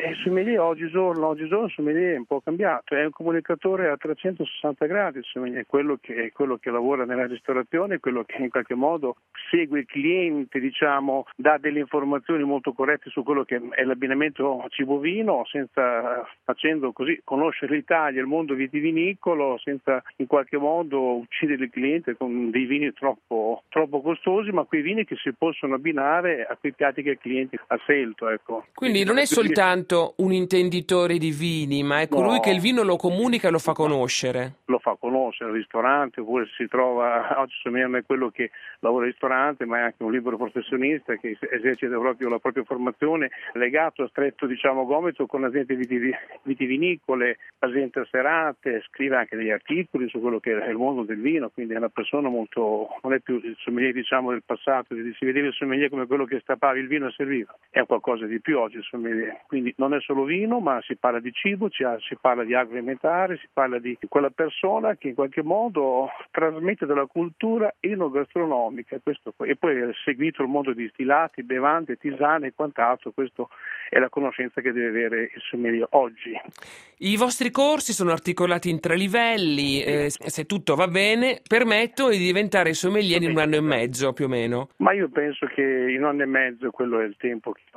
il sommelier oggigiorno il sommelier è un po' cambiato, è un comunicatore a 360 gradi, il sommelier, quello che lavora nella ristorazione, quello che in qualche modo segue il cliente, diciamo, dà delle informazioni molto corrette su quello che è l'abbinamento cibo-vino, senza facendo così conoscere l'Italia, il mondo vitivinicolo, senza in qualche modo uccidere il cliente con dei vini troppo costosi, ma quei vini che si possono abbinare a quei piatti che il cliente ha scelto, ecco. Quindi non è soltanto un intenditore di vini, ma è colui che il vino lo comunica e lo fa conoscere. Lo fa conoscere al ristorante, oppure si trova, oggi sommelier è quello che lavora al ristorante, ma è anche un libero professionista che esercita proprio la propria formazione, legato a stretto, diciamo, gomito con aziende vitivinicole, presenta serate, scrive anche degli articoli su quello che è il mondo del vino, quindi è una persona molto, non è più il sommelier, diciamo, del passato, si vedeva il sommelier come quello che stappava il vino e serviva, è qualcosa di più oggi il sommelier, quindi non è solo vino, ma si parla di cibo, si parla di agroalimentare, si parla di quella persona che in qualche modo trasmette della cultura enogastronomica, e poi è seguito il mondo di distillati, bevande, tisane e quant'altro. Questo è la conoscenza che deve avere il sommelier oggi. I vostri corsi sono articolati in 3 livelli, se tutto va bene, permettono di diventare sommelier in 1 anno e mezzo più o meno. Ma io penso che in 1 anno e mezzo quello è il tempo che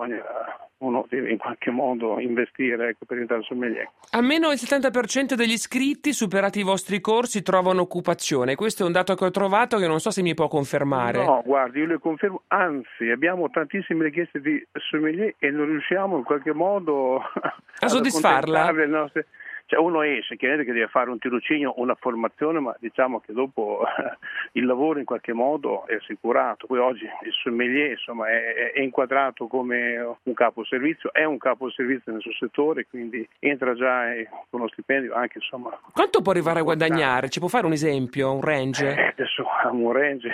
uno deve in qualche modo investire, ecco, per diventare sommelier. Almeno il 70% degli iscritti superati i vostri corsi trovano occupazione. Questo è un dato che ho trovato che non so se mi può confermare. No, guardi, io le confermo, anzi abbiamo tantissime richieste di sommelier e non riusciamo in qualche modo a soddisfarla. Le nostre... Cioè uno esce, chiaramente che deve fare un tirocinio, una formazione, ma diciamo che dopo il lavoro in qualche modo è assicurato. Poi oggi il sommelier, insomma, è inquadrato come un capo servizio, è un capo servizio nel suo settore, quindi entra già con uno stipendio anche, insomma. Quanto può arrivare a guadagnare? Ci può fare un esempio, un range? Adesso un range.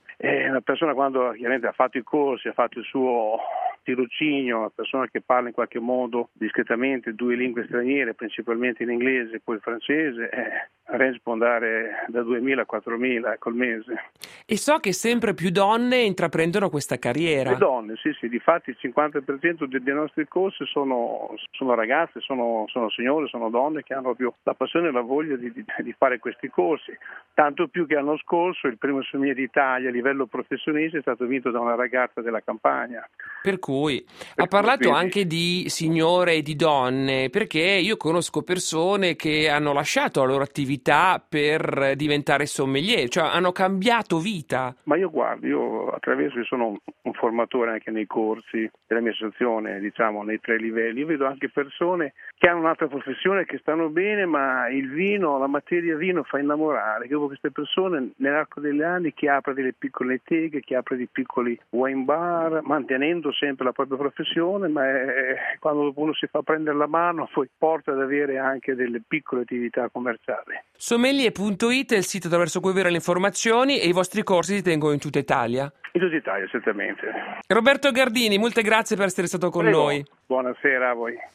Una persona quando chiaramente ha fatto i corsi, ha fatto il suo tirocinio, una persona che parla in qualche modo discretamente 2 lingue straniere, principalmente in inglese e poi il francese, il range può andare da 2.000 a 4.000 col mese. E so che sempre più donne intraprendono questa carriera. Le donne, sì, difatti il 50% dei nostri corsi sono ragazze, sono signore, sono donne che hanno più la passione e la voglia di fare questi corsi, tanto più che l'anno scorso il primo sommelier d'Italia a livello professionista è stato vinto da una ragazza della Campania. Per cui ha parlato anche di signore e di donne, perché io conosco persone che hanno lasciato la loro attività per diventare sommelier, cioè hanno cambiato vita. Ma io sono un formatore anche nei corsi della mia associazione, diciamo nei 3 livelli, io vedo anche persone che hanno un'altra professione, che stanno bene, ma il vino, la materia vino fa innamorare. Io vedo queste persone nell'arco degli anni che apre delle piccole teghe, che apre dei piccoli wine bar, mantenendo sempre la propria professione, ma quando uno si fa prendere la mano poi porta ad avere anche delle piccole attività commerciali. Sommelier.it è il sito attraverso cui avere le informazioni e i vostri corsi si tengono in tutta Italia. In tutta Italia, certamente. Roberto Gardini, molte grazie per essere stato con noi. Buonasera a voi.